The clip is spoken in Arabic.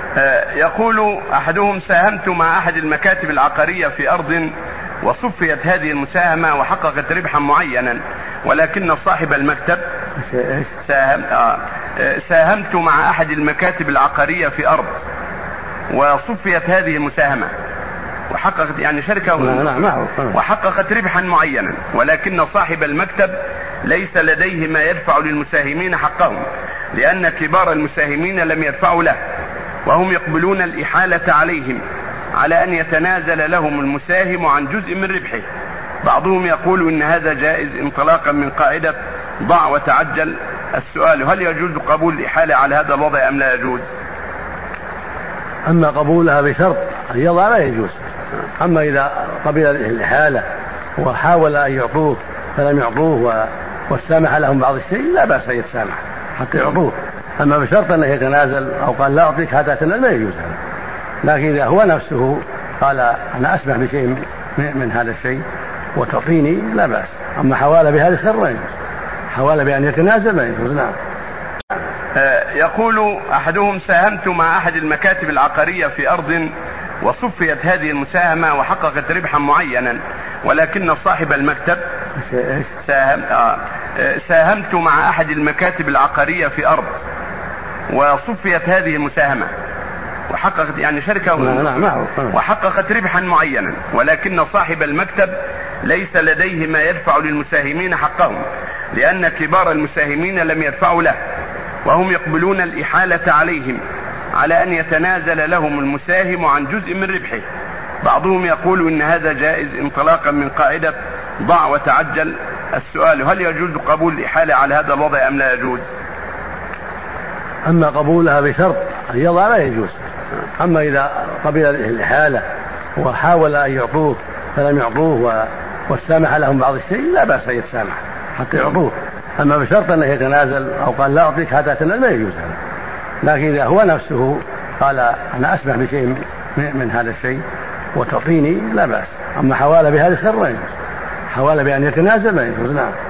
يقول أحدهم: ساهمت مع أحد المكاتب العقارية في أرض وصفيت هذه المساهمة وحققت ربحا معينا، ولكن صاحب المكتب ساهمت مع أحد المكاتب العقارية في أرض وصفيت هذه المساهمة وحققت يعني شركة وحققت ربحا معينا، ولكن صاحب المكتب ليس لديه ما يدفع للمساهمين حقهم، لأن كبار المساهمين لم يدفعوا له، وهم يقبلون الإحالة عليهم على أن يتنازل لهم المساهم عن جزء من ربحه. بعضهم يقول إن هذا جائز انطلاقا من قاعدة ضع وتعجل. السؤال: هل يجوز قبول الإحالة على هذا الوضع أم لا يجوز؟ أما قبولها بشرط أن يضع لا يجوز. أما إذا قبل الإحالة وحاول أن يعطوه فلم يعطوه والسامح لهم بعض الشيء لا بأس أن يتسامح حتى يعطوه. أما بشرط أنه يتنازل أو قال لا أعطيك حتى تنازل لا يجوز هذا. لكن إذا هو نفسه قال أنا أسمح بشيء من هذا الشيء وتعطيني لا بأس. أما حوالة بهذا الشر لا يجوز، حوالة بأن يتنازل لا يجوز. نعم. يقول أحدهم: ساهمت مع أحد المكاتب العقارية في أرض وصفيت هذه المساهمة وحققت ربحا معينا، ولكن صاحب المكتب ساهمت مع أحد المكاتب العقارية في أرض وصفيت هذه المساهمة وحققت يعني شركة وحققت ربحا معينا، ولكن صاحب المكتب ليس لديه ما يدفع للمساهمين حقهم، لأن كبار المساهمين لم يدفعوا له، وهم يقبلون الإحالة عليهم على أن يتنازل لهم المساهم عن جزء من ربحه. بعضهم يقول إن هذا جائز انطلاقا من قاعدة ضع وتعجل. السؤال: هل يجوز قبول الإحالة على هذا الوضع أم لا يجوز؟ أما قبولها بشرط أن يضع لا يجوز. أما إذا قبل الإحالة وحاول أن يعطوه فلم يعطوه والسامح لهم بعض الشيء لا بأس أن يتسامح حتى يعطوه. أما بشرط أنه يتنازل أو قال لا أعطيك حتى تنازل لا يجوز هذا. لكن إذا هو نفسه قال أنا أسمح بشيء من هذا الشيء وتعطيني لا بأس. أما حوالة بهذا الشر لا يجوز، حوالة بأن يتنازل لا يجوز. نعم.